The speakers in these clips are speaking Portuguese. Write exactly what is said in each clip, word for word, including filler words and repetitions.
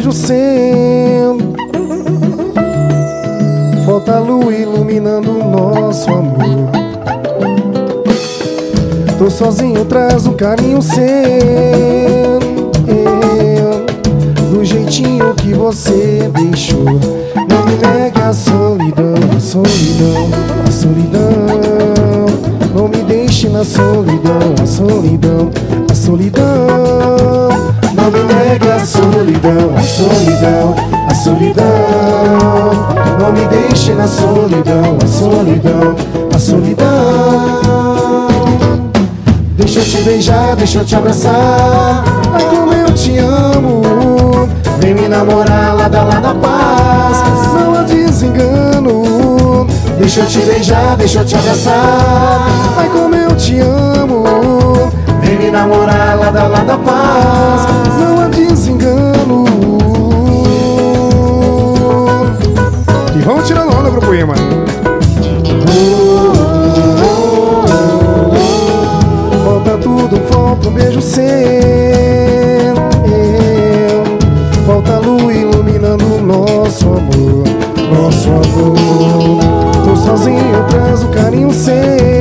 beijo seu. Falta a lua iluminando o nosso amor. Tô sozinho, traz um carinho seu. Eu, do jeitinho que você deixou. Não me negue a solidão, a solidão, a solidão. Não me deixe na solidão, a solidão, a solidão. Não me negue a solidão, a solidão, a solidão. Não me deixe na solidão, a solidão, a solidão. Deixa eu te beijar, deixa eu te abraçar. Ai, como eu te amo. Vem me namorar lá da lá da paz. Não há desengano. Deixa eu te beijar, deixa eu te abraçar. Ai, como eu te amo. Vem me namorar lá da lá da paz. Não há desengano. E vamos tirando onda pro poema. Falta tudo, falta um beijo seu. Falta a lua iluminando o nosso amor, nosso amor. Tô sozinho, traz o carinho seu.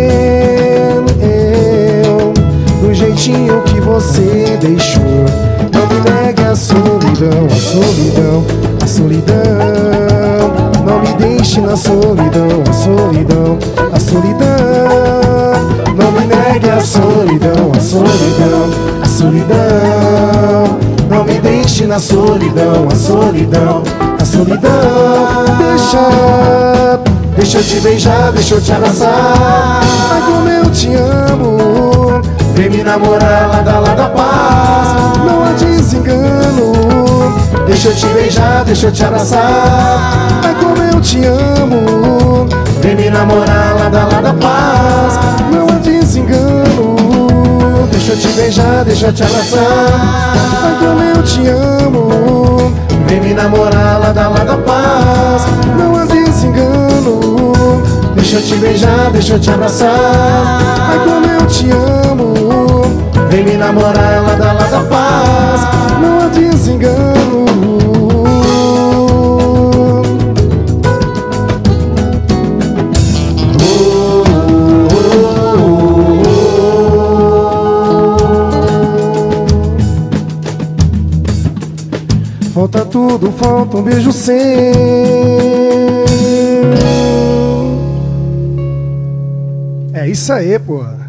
Do jeitinho que você deixou. Não me negue a solidão, a solidão, a solidão. Não me deixe na solidão, a solidão, a solidão. Não me negue a solidão, a solidão, a solidão. Não me deixe na solidão, a solidão, a solidão. Deixa, deixa eu te beijar, deixa eu te abraçar. Ai, como eu te amo. Vem me namorar lá da lá da paz. Não há desengano. Deixa eu te beijar, deixa eu te abraçar. Ai, como eu te amo. Vem me namorar lá da lá da paz. Não há desengano. Deixa eu te beijar, deixa eu te abraçar. Ai, como eu te amo. Vem me namorar lá da lá da paz. Não há desengano. Deixa eu te beijar, deixa eu te abraçar. Ai, como eu te amo. Vem me namorar lá da lá da paz. Não há desengano. Falta tudo, falta um beijo seu. É isso aí, pô.